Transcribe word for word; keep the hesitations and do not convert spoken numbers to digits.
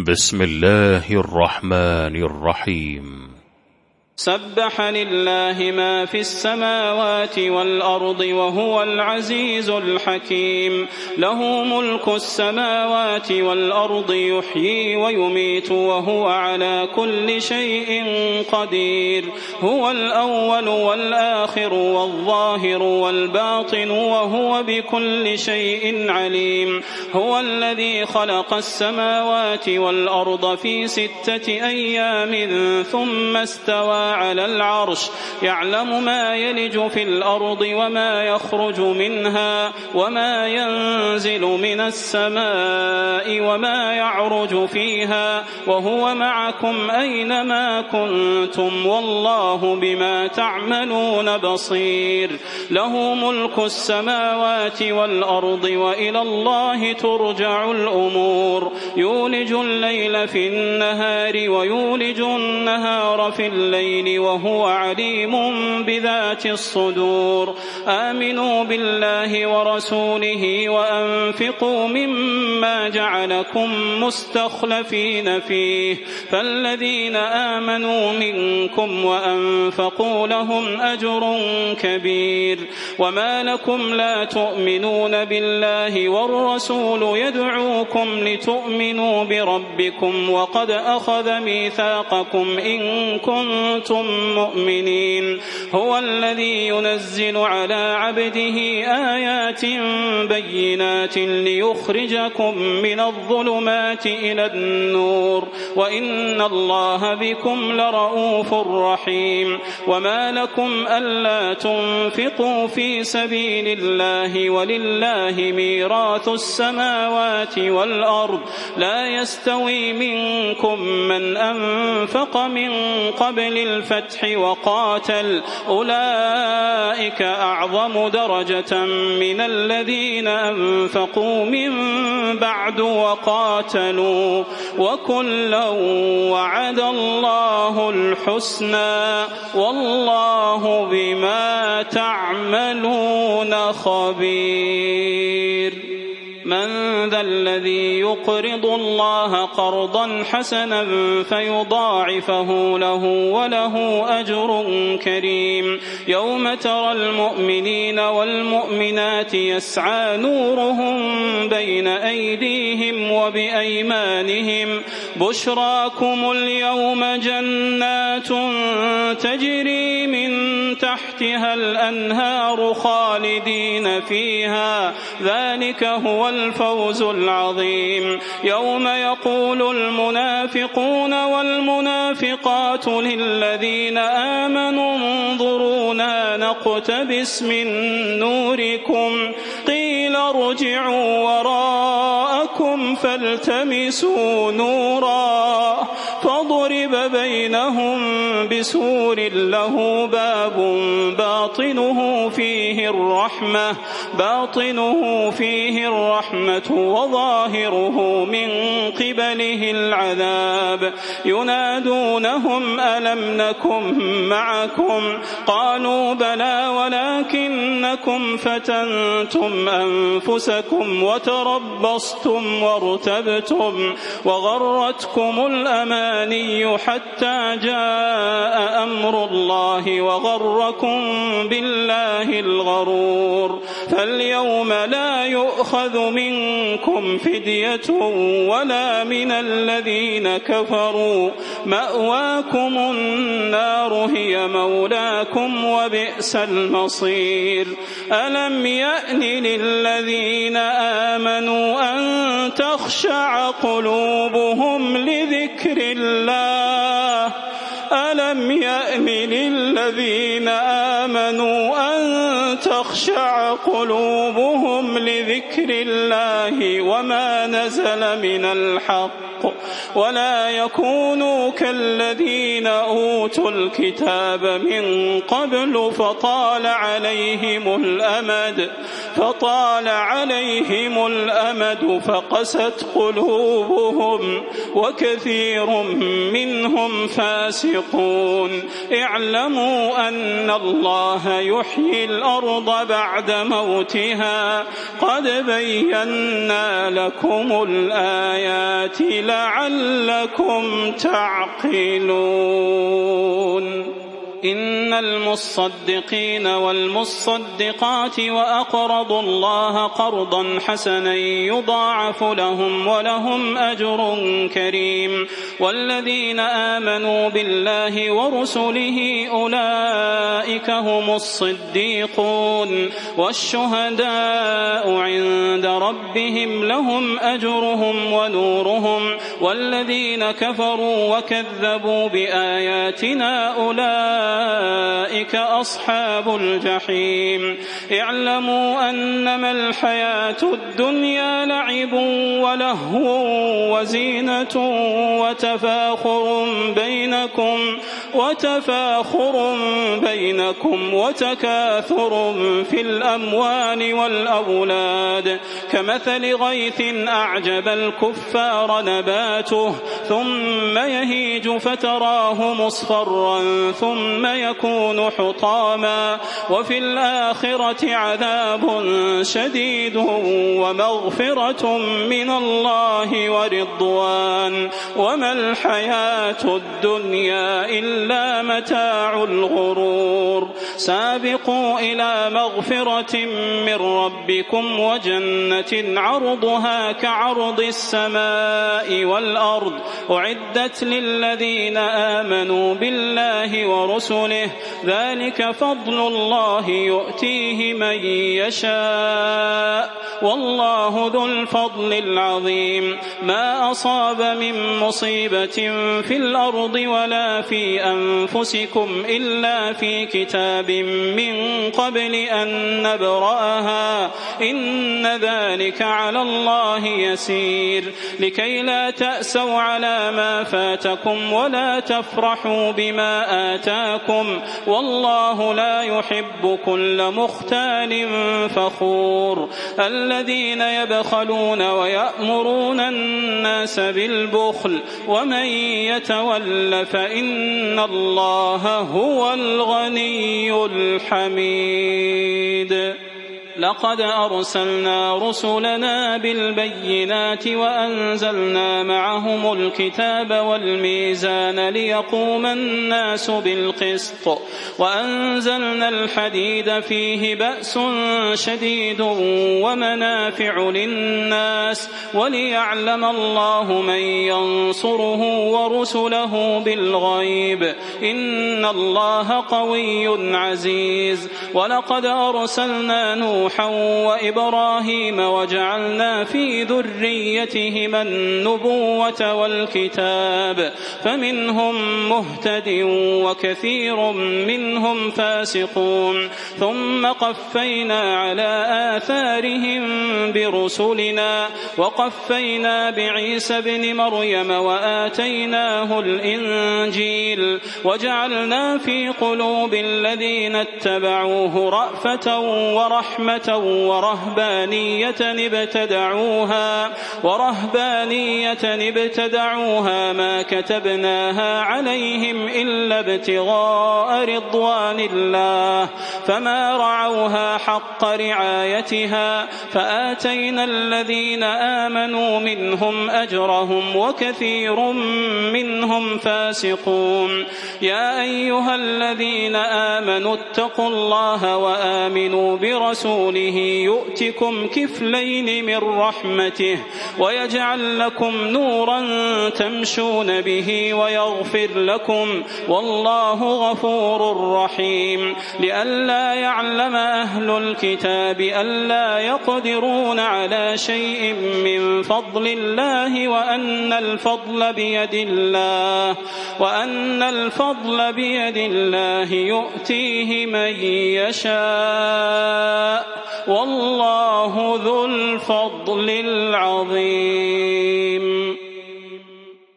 بسم الله الرحمن الرحيم. سبح لله ما في السماوات والأرض وهو العزيز الحكيم. له ملك السماوات والأرض يحيي ويميت وهو على كل شيء قدير. هو الأول والآخر والظاهر والباطن وهو بكل شيء عليم. هو الذي خلق السماوات والأرض في ستة أيام ثم استوى على العرش. يعلم ما يلج في الأرض وما يخرج منها وما ينزل من السماء وما يعرج فيها وهو معكم أينما كنتم والله بما تعملون بصير. له ملك السماوات والأرض وإلى الله ترجع الأمور. يولج الليل في النهار ويولج النهار في الليل وهو عليم بذات الصدور. آمنوا بالله ورسوله وأنفقوا مما جعلكم مستخلفين فيه فالذين آمنوا منكم وأنفقوا لهم أجر كبير. وما لكم لا تؤمنون بالله والرسول يدعوكم لتؤمنوا بربكم وقد أخذ ميثاقكم إن كنتم مؤمنين. هو الذي ينزل على عبده آيات بينات ليخرجكم من الظلمات إلى النور وإن الله بكم لرؤوف رحيم. وما لكم ألا تنفقوا في سبيل الله ولله ميراث السماوات والأرض. لا يستوي منكم من أنفق من قبل الفتح وقاتل أولئك أعظم درجة من الذين أنفقوا من بعد وقاتلوا وكلا وعد الله الحسنى والله بما تعملون خبير. من ذا الذي يقرض الله قرضا حسنا فيضاعفه له وله أجر كريم. يوم ترى المؤمنين والمؤمنات يسعى نورهم بين أيديهم وبأيمانهم بشراكم اليوم جنات تجري من تحتها الأنهار خالدين فيها ذلك هو الفوز العظيم. يوم يقول المنافقون والمنافقات للذين آمنوا انظرونا نقتبس من نوركم قيل ارجعوا وراءكم فالتمسوا نورا فضرب بينهم بسور له باب باطنه فيه الرحمة باطنه فيه الرحمة وظاهره من قبله العذاب. ينادونهم ألم نكن معكم قالوا بلى ولكنكم فتنتم أنفسكم وتربصتم وارتبتم وغرتكم الأماني حتى جاء أمر الله وغركم بالله الغرور. فاليوم لا يؤخذ منكم فدية ولا من الذين كفروا مأواكم النار هي مولاكم وبئس المصير. ألم يأن للذين آمنوا أن تخشع قلوبهم لذكر الله ألم يأن للذين آمنوا أن تخشع قلوبهم لذكر الله وما نزل من الحق ولا يكونوا كالذين أوتوا الكتاب من قبل فطال عليهم الأمد فطال عليهم الأمد فقست قلوبهم وكثير منهم فاسقون. فاسقون اعلموا أن الله يحيي الأرض بعد موتها قد بينا لكم الآيات لعلكم تعقلون إن المصدقين والمصدقات وأقرضوا الله قرضا حسنا يضاعف لهم ولهم أجر كريم والذين آمنوا بالله ورسله أولئك هم الصديقون والشهداء عند ربهم لهم أجرهم ونورهم والذين كفروا وكذبوا بآياتنا أولئك أولئك أصحاب الجحيم اعلموا أنما الحياة الدنيا لعب ولهو وزينة وتفاخر بينكم وتفاخر بينكم وتكاثر في الأموال والأولاد كمثل غيث أعجب الكفار نباته ثم يهيج فتراه مصفرا ثم يكون حطاما وفي الآخرة عذاب شديد ومغفرة من الله ورضوان وما الحياة الدنيا إلا متاع الغرور سابقوا إلى مغفرة من ربكم وجنة عرضها كعرض السماء والأرض أعدت للذين آمنوا بالله ورسله ذلك فضل الله يؤتيه من يشاء والله ذو الفضل العظيم ما أصاب من مصيبة في الأرض ولا في أنفسكم إلا في كتاب من قبل أن نبرأها إن ذلك على الله يسير لكي لا تأسوا على ما فاتكم ولا تفرحوا بما آتاكم والله لا يحب كل مختال فخور الذين يبخلون ويأمرون الناس بالبخل ومن يتول فإن الله هو الغني الحميد لقد أرسلنا رسلنا بالبينات وأنزلنا معهم الكتاب والميزان ليقوم الناس بالقسط وأنزلنا الحديد فيه بأس شديد ومنافع للناس وليعلم الله من ينصره ورسله بالغيب إن الله قوي عزيز ولقد أرسلنا نوحا وإبراهيم وجعلنا في ذريتهما النبوة والكتاب فمنهم مهتد وكثير منهم فاسقون ثم قفينا على آثارهم برسلنا وقفينا بعيسى ابن مريم وآتيناه الإنجيل وجعلنا في قلوب الذين اتبعوه رأفة ورحمة ورهبانية ابتدعوها ورهبانية ابتدعوها ما كتبناها عليهم إلا ابتغاء رضوان الله فما رعوها حق رعايتها فآتينا الذين آمنوا منهم أجرهم وكثير منهم فاسقون يا أيها الذين آمنوا اتقوا الله وآمنوا برسوله يؤتكم كفلين من رحمته ويجعل لكم نورا تمشون به ويغفر لكم والله غفور رحيم لئلا يعلم أهل الكتاب ألا يقدرون على شيء من فضل الله وأن الفضل بيد الله وأن الفضل بيد الله يؤتيه من يشاء والله ذو الفضل العظيم